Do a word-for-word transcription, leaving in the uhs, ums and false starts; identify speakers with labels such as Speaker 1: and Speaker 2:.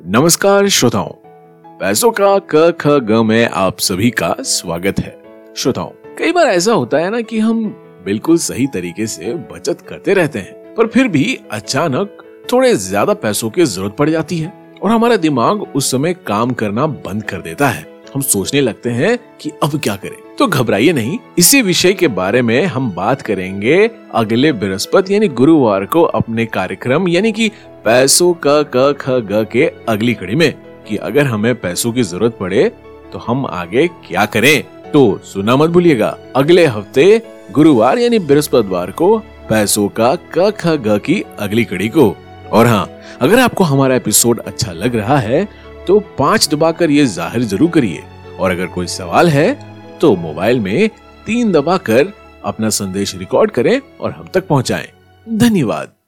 Speaker 1: नमस्कार श्रोताओं, पैसों का क ख ग में आप सभी का स्वागत है। श्रोताओं, कई बार ऐसा होता है ना कि हम बिल्कुल सही तरीके से बचत करते रहते हैं, पर फिर भी अचानक थोड़े ज्यादा पैसों की जरूरत पड़ जाती है और हमारा दिमाग उस समय काम करना बंद कर देता है। हम सोचने लगते हैं कि अब क्या करें। तो घबराइए नहीं, इसी विषय के बारे में हम बात करेंगे अगले बृहस्पति यानी गुरुवार को अपने कार्यक्रम यानी कि पैसों का क ख ग के अगली कड़ी में, कि अगर हमें पैसों की जरूरत पड़े तो हम आगे क्या करें। तो सुना मत भूलिएगा, अगले हफ्ते गुरुवार यानी बृहस्पतिवार को पैसों का क ख ग की अगली कड़ी को। और हाँ, अगर आपको हमारा एपिसोड अच्छा लग रहा है तो पांच दबाकर ये जाहिर जरूर करिए, और अगर कोई सवाल है तो मोबाइल में तीन दबाकर अपना संदेश रिकॉर्ड करें और हम तक पहुंचाएं। धन्यवाद।